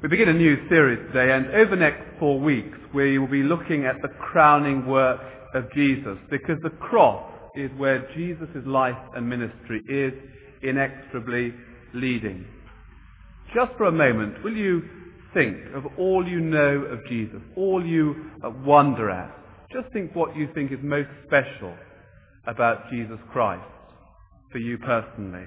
We begin a new series today, and over the next 4 weeks we will be looking at the crowning work of Jesus, because the cross is where Jesus' life and ministry is inexorably leading. Just for a moment, will you think of all you know of Jesus, all you wonder at? Just think what you think is most special about Jesus Christ for you personally.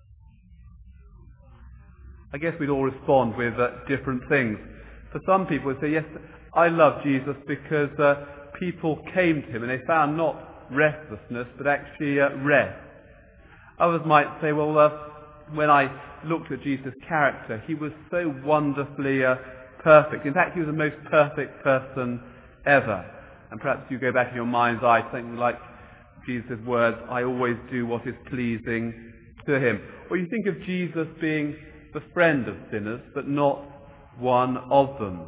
I guess we'd all respond with different things. For some people, we'd say, yes, I love Jesus because people came to him and they found not restlessness, but actually rest. Others might say, well, when I looked at Jesus' character, he was so wonderfully perfect. In fact, he was the most perfect person ever. And perhaps you go back in your mind's eye to something like Jesus' words, I always do what is pleasing to him. Or you think of Jesus being the friend of sinners, but not one of them.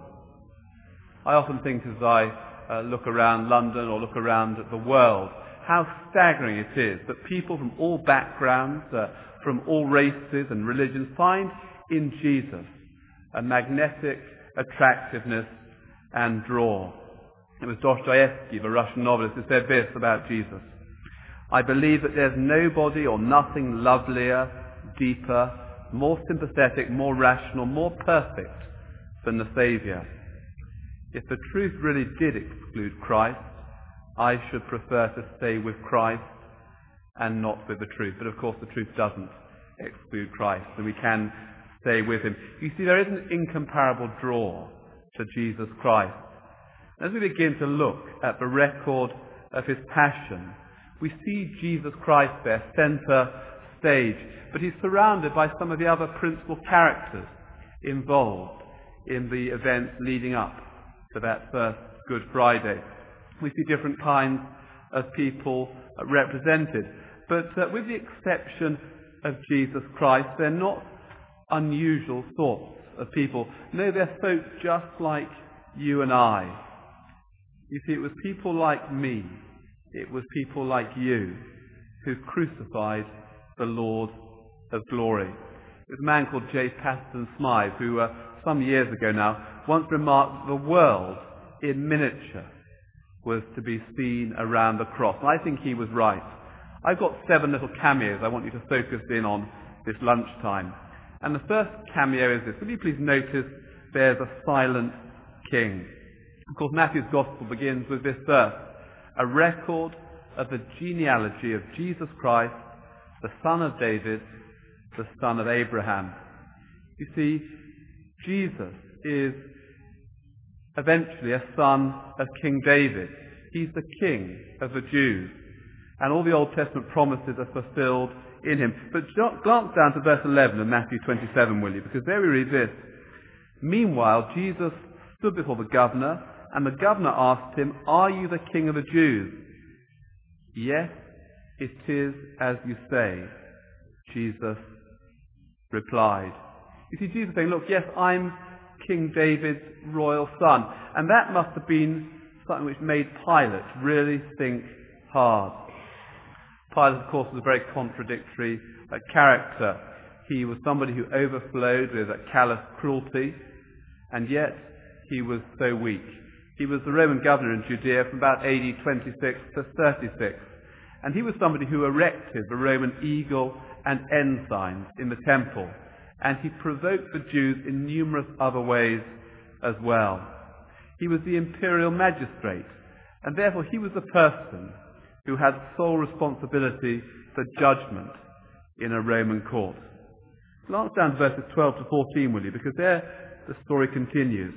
I often think as I look around London or look around the world, how staggering it is that people from all backgrounds, from all races and religions, find in Jesus a magnetic attractiveness and draw. It was Dostoevsky, the Russian novelist, who said this about Jesus: I believe that there's nobody or nothing lovelier, deeper, more sympathetic, more rational, more perfect than the Saviour. If the truth really did exclude Christ, I should prefer to stay with Christ and not with the truth. But of course the truth doesn't exclude Christ, and we can stay with him. You see, there is an incomparable draw to Jesus Christ. As we begin to look at the record of his passion, we see Jesus Christ there, centre stage, but he's surrounded by some of the other principal characters involved in the events leading up to that first Good Friday. We see different kinds of people represented, but with the exception of Jesus Christ, they're not unusual sorts of people. No, they're folk just like you and I. You see, it was people like me, it was people like you who crucified the Lord of glory. It was a man called J. Paston Smythe who, some years ago now, once remarked that the world in miniature was to be seen around the cross. And I think he was right. I've got 7 little cameos I want you to focus in on this lunchtime. And the first cameo is this. Will you please notice there's a silent king. Of course, Matthew's Gospel begins with this verse, a record of the genealogy of Jesus Christ, the son of David, the son of Abraham. You see, Jesus is eventually a son of King David. He's the king of the Jews. And all the Old Testament promises are fulfilled in him. But glance down to verse 11 of Matthew 27, will you? Because there we read this. Meanwhile, Jesus stood before the governor, and the governor asked him, are you the king of the Jews? Yes, it is as you say, Jesus replied. You see, Jesus saying, look, yes, I'm King David's royal son. And that must have been something which made Pilate really think hard. Pilate, of course, was a very contradictory character. He was somebody who overflowed with a callous cruelty, and yet he was so weak. He was the Roman governor in Judea from about AD 26 to 36. And he was somebody who erected the Roman eagle and ensigns in the temple. And he provoked the Jews in numerous other ways as well. He was the imperial magistrate, and therefore he was the person who had sole responsibility for judgment in a Roman court. Glance down to verses 12 to 14, will you? Because there the story continues.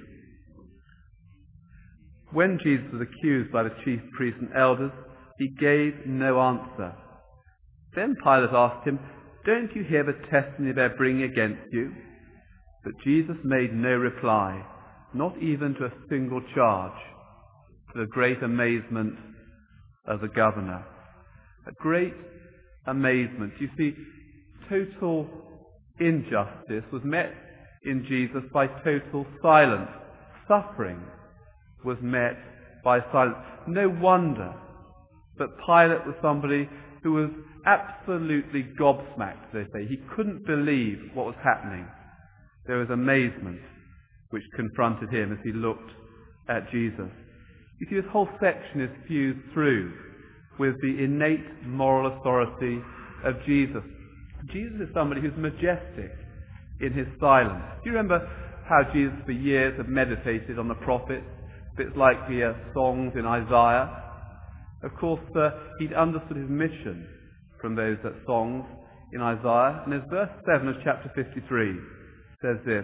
When Jesus was accused by the chief priests and elders, he gave no answer. Then Pilate asked him, don't you hear the testimony they're bringing against you? But Jesus made no reply, not even to a single charge, to the great amazement of the governor. A great amazement. You see, total injustice was met in Jesus by total silence. Suffering was met by silence. No wonder that Pilate was somebody who was absolutely gobsmacked, they say. He couldn't believe what was happening. There was amazement which confronted him as he looked at Jesus. You see, this whole section is fused through with the innate moral authority of Jesus. Jesus is somebody who's majestic in his silence. Do you remember how Jesus for years had meditated on the prophets? Bits like the songs in Isaiah. Of course, he'd understood his mission from those songs in Isaiah. And as verse 7 of chapter 53 says this,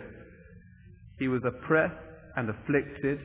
"He was oppressed and afflicted,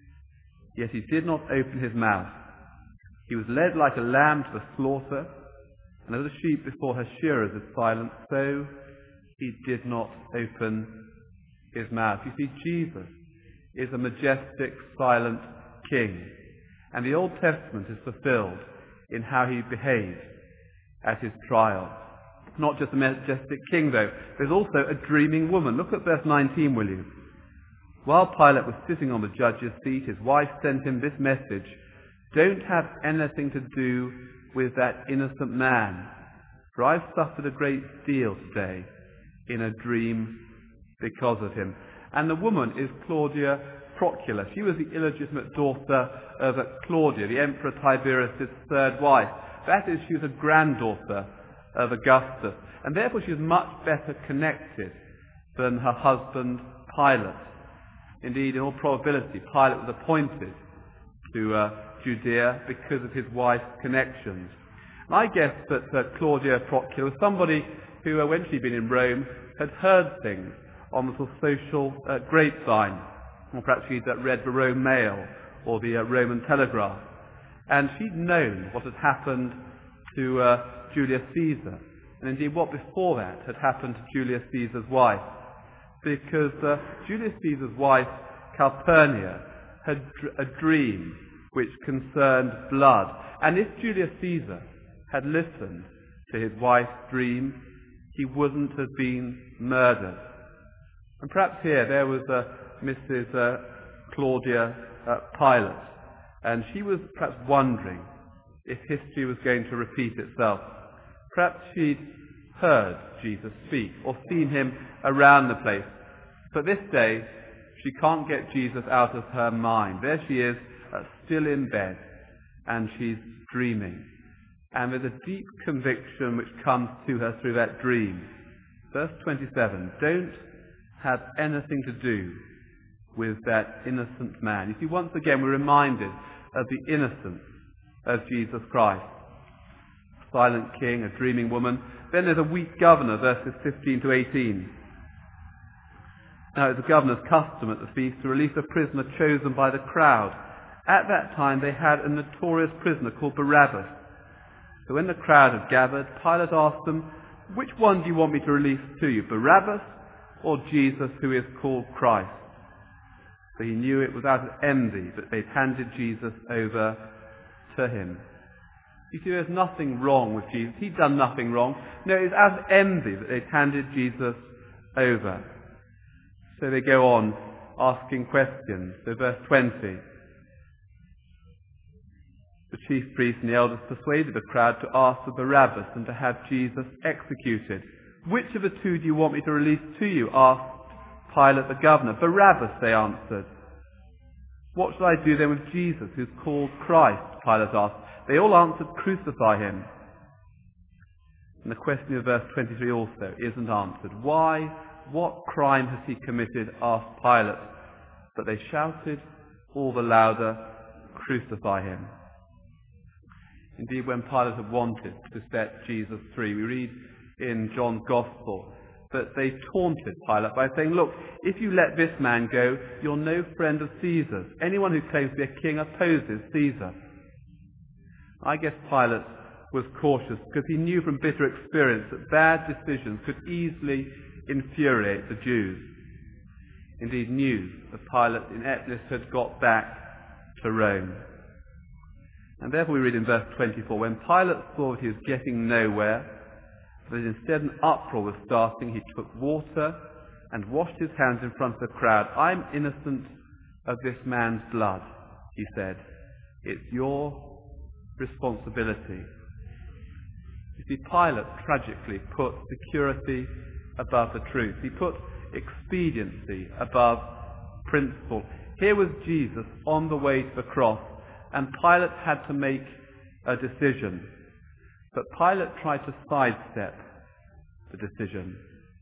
yet he did not open his mouth. He was led like a lamb to the slaughter, and as a sheep before her shearers is silent, so he did not open his mouth." You see, Jesus is a majestic, silent king. And the Old Testament is fulfilled in how he behaved at his trial. Not just a majestic king, though. There's also a dreaming woman. Look at verse 19, will you? "While Pilate was sitting on the judge's seat, his wife sent him this message, 'Don't have anything to do with that innocent man, for I've suffered a great deal today in a dream because of him.'" And the woman is Claudia Procula. She was the illegitimate daughter of Claudia, the Emperor Tiberius' third wife. That is, she was a granddaughter of Augustus, and therefore she was much better connected than her husband Pilate. Indeed, in all probability, Pilate was appointed to Judea because of his wife's connections. And I guess that Claudia Procula was somebody who, when she'd been in Rome, had heard things on the sort of social grapevine, or perhaps she'd read the Rome Mail or the Roman Telegraph. And she'd known what had happened to Julius Caesar, and indeed what before that had happened to Julius Caesar's wife. Because Julius Caesar's wife, Calpurnia, had a dream which concerned blood. And if Julius Caesar had listened to his wife's dream, he wouldn't have been murdered. And perhaps here there was Mrs. Claudia Pilate, and she was perhaps wondering if history was going to repeat itself. Perhaps she'd heard Jesus speak or seen him around the place, but this day she can't get Jesus out of her mind. There she is, still in bed, and she's dreaming. And there's a deep conviction which comes to her through that dream. Verse 27, "Don't have anything to do with that innocent man." You see, once again we're reminded of the innocence of Jesus Christ. A silent king, a dreaming woman. Then there's a weak governor, verses 15 to 18. "Now it was the governor's custom at the feast to release a prisoner chosen by the crowd. At that time they had a notorious prisoner called Barabbas. So when the crowd had gathered, Pilate asked them, 'Which one do you want me to release to you, Barabbas or Jesus who is called Christ?' So he knew it was out of envy that they'd handed Jesus over to him." You see, there's nothing wrong with Jesus. He'd done nothing wrong. No, it was out of envy that they'd handed Jesus over. So they go on asking questions. So verse 20. "The chief priests and the elders persuaded the crowd to ask for Barabbas and to have Jesus executed. 'Which of the two do you want me to release to you?' asked Pilate the governor. 'Barabbas,' they answered. 'What shall I do then with Jesus, who's called Christ?' Pilate asked. They all answered, 'Crucify him.' And the question of verse 23 also isn't answered. 'Why? What crime has he committed?' asked Pilate. But they shouted all the louder, 'Crucify him.'" Indeed, when Pilate had wanted to set Jesus free, we read in John's Gospel that they taunted Pilate by saying, "Look, if you let this man go, you're no friend of Caesar's. Anyone who claims to be a king opposes Caesar." I guess Pilate was cautious because he knew from bitter experience that bad decisions could easily infuriate the Jews. Indeed, news of Pilate in Eplis had got back to Rome. And therefore we read in verse 24, "When Pilate saw that he was getting nowhere, that instead an uproar was starting, he took water and washed his hands in front of the crowd. 'I'm innocent of this man's blood,' he said. 'It's your responsibility.'" You see, Pilate tragically put security above the truth. He put expediency above principle. Here was Jesus on the way to the cross, and Pilate had to make a decision. But Pilate tried to sidestep the decision.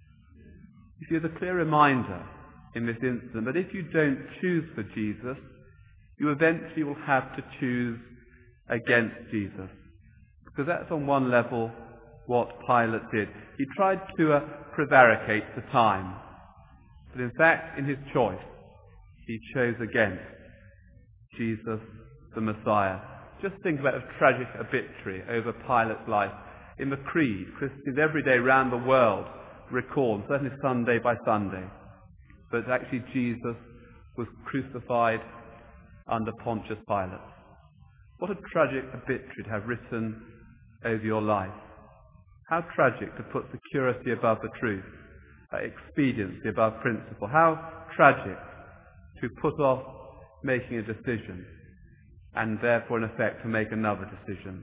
You see, there's a clear reminder in this incident that if you don't choose for Jesus, you eventually will have to choose against Jesus. Because that's on one level what Pilate did. He tried to prevaricate the time. But in fact, in his choice, he chose against Jesus the Messiah. Just think about a tragic obituary over Pilate's life. In the Creed, Christians every day around the world recall, certainly Sunday by Sunday, that actually Jesus was crucified under Pontius Pilate. What a tragic obituary to have written over your life. How tragic to put security above the truth, expediency above principle. How tragic to put off making a decision and therefore in effect to make another decision.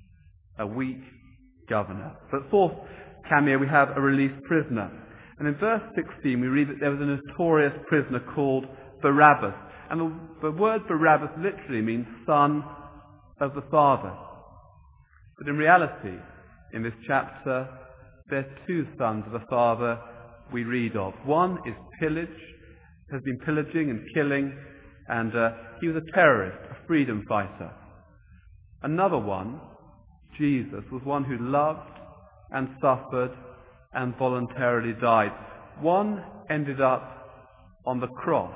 A weak governor. But fourth cameo, we have a released prisoner. And in verse 16 we read that there was a notorious prisoner called Barabbas. And the word Barabbas literally means son of the Father. But in reality, in this chapter, there are two sons of the Father we read of. One is pillage, has been pillaging and killing, and he was a terrorist, a freedom fighter. Another one, Jesus, was one who loved and suffered and voluntarily died. One ended up on the cross,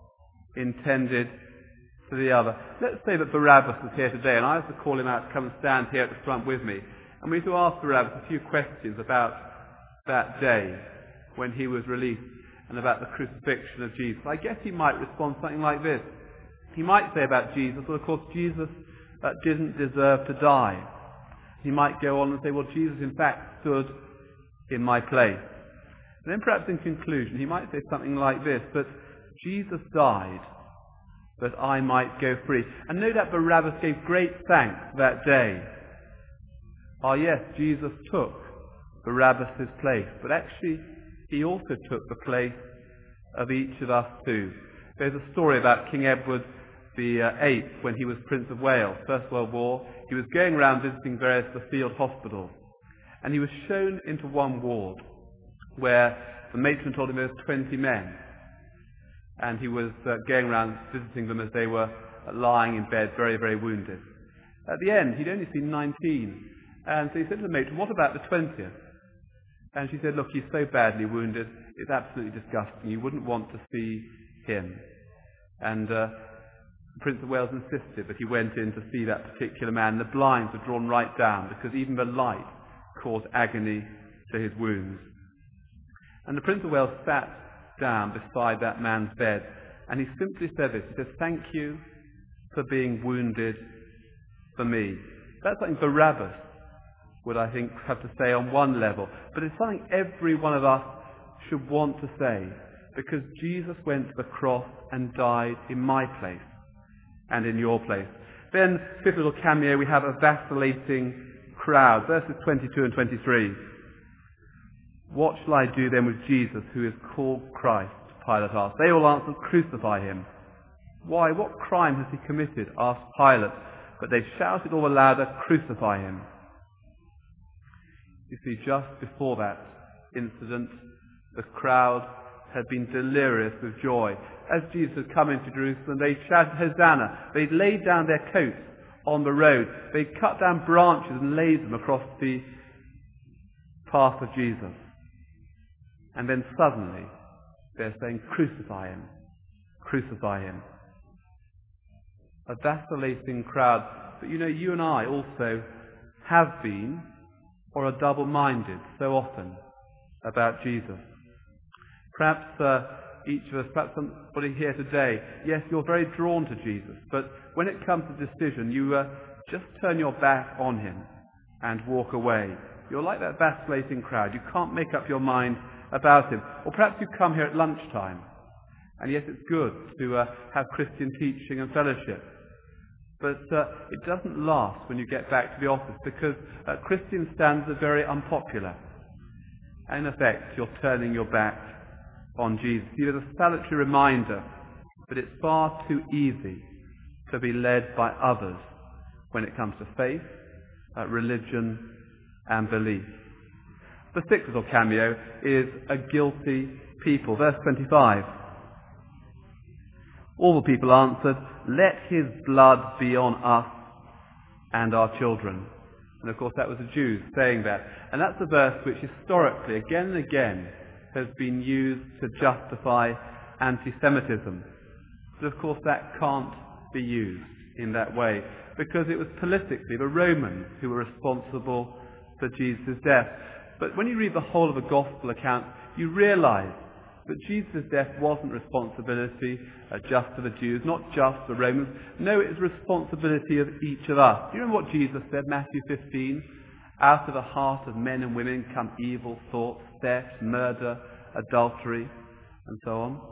intended for the other. Let's say that Barabbas was here today, and I was to call him out to come and stand here at the front with me. And we had to ask Barabbas a few questions about that day when he was released and about the crucifixion of Jesus. I guess he might respond something like this. He might say about Jesus, well, of course, Jesus didn't deserve to die. He might go on and say, well, Jesus, in fact, stood in my place. And then perhaps in conclusion, he might say something like this, but Jesus died that I might go free. And no doubt Barabbas gave great thanks that day. Ah, yes, Jesus took Barabbas' place, but actually he also took the place of each of us too. There's a story about King Edward VIII when he was Prince of Wales, First World War. He was going around visiting various of the field hospitals, and he was shown into one ward where the matron told him there was 20 men, and he was going around visiting them as they were lying in bed, very, very wounded. At the end, he'd only seen 19, and so he said to the matron, what about the 20th? And she said, look, he's so badly wounded, it's absolutely disgusting. You wouldn't want to see him. And the Prince of Wales insisted that he went in to see that particular man. The blinds were drawn right down because even the light caused agony to his wounds. And the Prince of Wales sat down beside that man's bed, and he simply said this. He said, thank you for being wounded for me. That's something Barabbas would, I think, have to say on one level. But it's something every one of us should want to say, because Jesus went to the cross and died in my place and in your place. Then, fifth little cameo, we have a vacillating crowd. Verses 22 and 23. What shall I do then with Jesus, who is called Christ? Pilate asked. They all answered, crucify him. Why, what crime has he committed? Asked Pilate. But they shouted all the louder, crucify him. You see, just before that incident, the crowd had been delirious with joy. As Jesus had come into Jerusalem, they shouted, Hosanna. They'd laid down their coats on the road. They'd cut down branches and laid them across the path of Jesus. And then suddenly, they're saying, crucify him. Crucify him. A vacillating crowd. But you know, you and I also have been or are double-minded so often about Jesus. Perhaps each of us, perhaps somebody here today, yes, you're very drawn to Jesus, but when it comes to decision, you just turn your back on him and walk away. You're like that vacillating crowd. You can't make up your mind about him. Or perhaps you come here at lunchtime, and yes, it's good to have Christian teaching and fellowship. But it doesn't last when you get back to the office, because Christian standards are very unpopular. And in effect, you're turning your back on Jesus. See, there's a salutary reminder but it's far too easy to be led by others when it comes to faith, religion, and belief. The sixth little cameo is a guilty people. Verse 25. All the people answered, "Let his blood be on us and our children." And of course that was the Jews saying that. And that's a verse which historically, again and again, has been used to justify anti-Semitism. But of course that can't be used in that way, because it was politically the Romans who were responsible for Jesus' death. But when you read the whole of the Gospel account, you realize that Jesus' death wasn't responsibility just of the Jews, not just the Romans. No, it is responsibility of each of us. Do you remember what Jesus said, Matthew 15? Out of the heart of men and women come evil thoughts, theft, murder, adultery, and so on.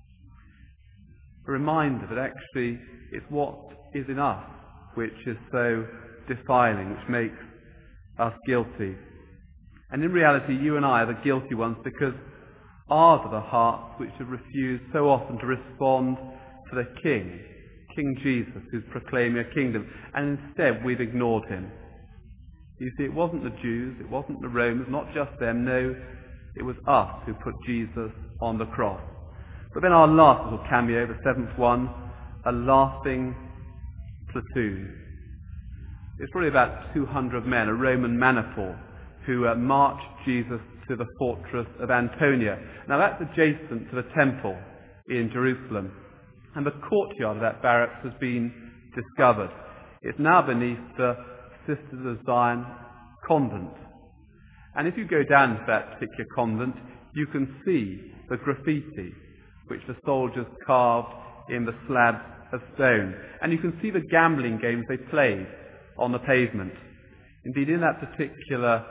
A reminder that actually it's what is in us which is so defiling, which makes us guilty. And in reality, you and I are the guilty ones, because ours are the hearts which have refused so often to respond to the King, King Jesus, who's proclaiming a kingdom, and instead we've ignored him. You see, it wasn't the Jews, it wasn't the Romans, not just them, no, it was us who put Jesus on the cross. But then our last little cameo, the seventh one, a laughing platoon. It's probably about 200 men, a Roman maniple, who marched Jesus to the fortress of Antonia. Now that's adjacent to the temple in Jerusalem. And the courtyard of that barracks has been discovered. It's now beneath the Sisters of Zion convent. And if you go down to that particular convent, you can see the graffiti which the soldiers carved in the slabs of stone. And you can see the gambling games they played on the pavement. Indeed, in that particular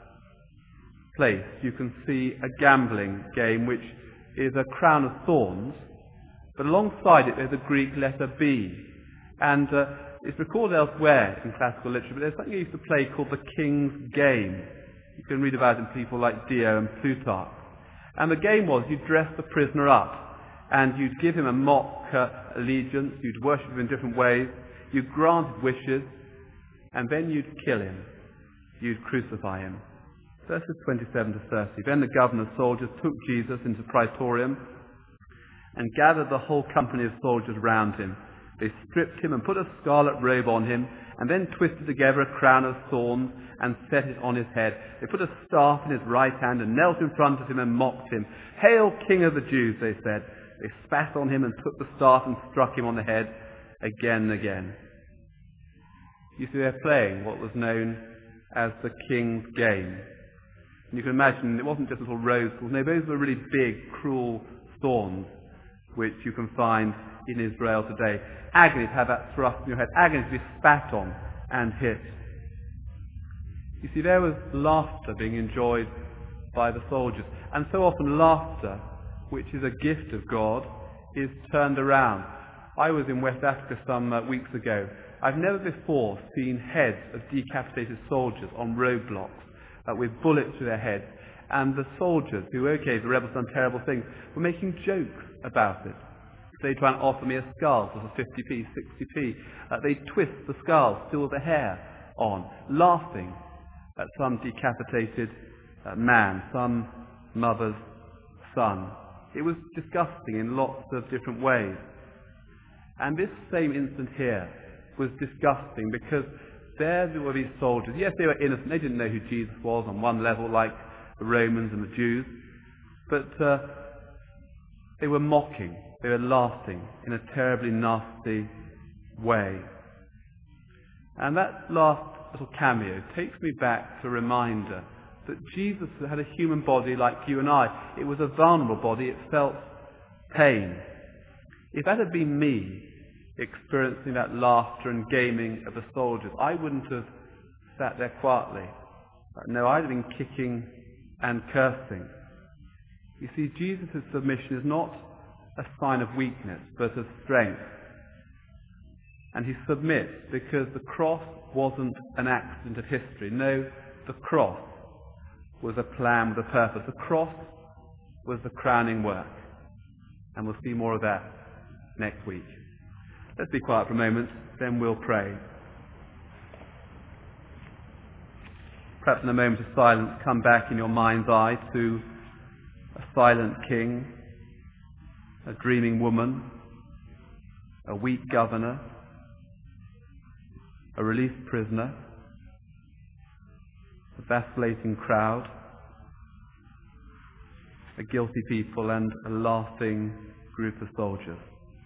place, you can see a gambling game which is a crown of thorns, but alongside it there's a Greek letter B. And it's recorded elsewhere in classical literature, but there's something you used to play called the King's Game. You can read about it in people like Dio and Plutarch. And the game was you'd dress the prisoner up, and you'd give him a mock allegiance, you'd worship him in different ways, you'd grant wishes, and then you'd kill him. You'd crucify him. Verses 27 to 30. Then the governor's soldiers took Jesus into the praetorium and gathered the whole company of soldiers round him. They stripped him and put a scarlet robe on him, and then twisted together a crown of thorns and set it on his head. They put a staff in his right hand and knelt in front of him and mocked him. "Hail, King of the Jews," they said. They spat on him and took the staff and struck him on the head again and again. You see, they're playing what was known as the King's Game. And you can imagine it wasn't just little rose thorns. No, those were really big, cruel thorns which you can find in Israel today. Agony to have that thrust in your head. Agony to be spat on and hit. You see, there was laughter being enjoyed by the soldiers. And so often laughter, which is a gift of God, is turned around. I was in West Africa some weeks ago. I've never before seen heads of decapitated soldiers on roadblocks with bullets to their heads. And the soldiers, who, okay, the rebels done terrible things, were making jokes about it. They try and offer me a skull for 50p, 60p. They twist the skull, still with the hair on, laughing at some decapitated man, some mother's son. It was disgusting in lots of different ways. And this same incident here was disgusting because there were these soldiers. Yes, they were innocent. They didn't know who Jesus was on one level, like the Romans and the Jews. But they were mocking. They were laughing in a terribly nasty way. And that last little cameo takes me back to a reminder that Jesus had a human body like you and I. It was a vulnerable body. It felt pain. If that had been me experiencing that laughter and gaming of the soldiers, I wouldn't have sat there quietly. No, I'd have been kicking and cursing. You see, Jesus' submission is not a sign of weakness, but of strength. And he submits because the cross wasn't an accident of history. No, the cross was a plan with a purpose. The cross was the crowning work. And we'll see more of that next week. Let's be quiet for a moment, then we'll pray. Perhaps in a moment of silence, come back in your mind's eye to a silent king, a dreaming woman, a weak governor, a released prisoner, a vacillating crowd, a guilty people, and a laughing group of soldiers.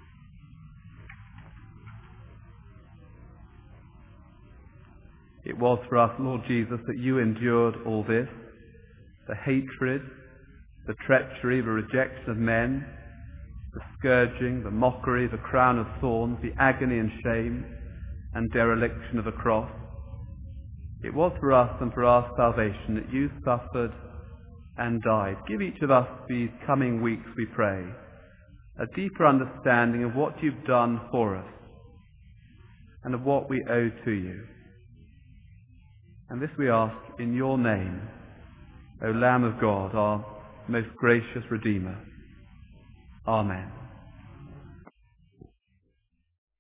It was for us, Lord Jesus, that you endured all this, the hatred, the treachery, the rejection of men, the scourging, the mockery, the crown of thorns, the agony and shame and dereliction of the cross. It was for us and for our salvation that you suffered and died. Give each of us these coming weeks, we pray, a deeper understanding of what you've done for us and of what we owe to you. And this we ask in your name, O Lamb of God, our most gracious Redeemer. Amen.